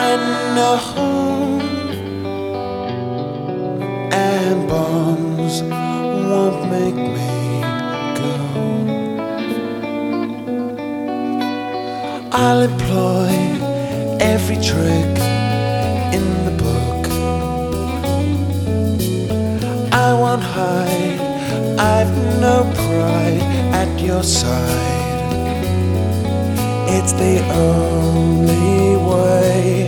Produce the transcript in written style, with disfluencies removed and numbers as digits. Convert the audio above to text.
I know, and bombs won't make me go. I'll employ every trick in the book. I won't hide, I've no pride at your side. It's the only way.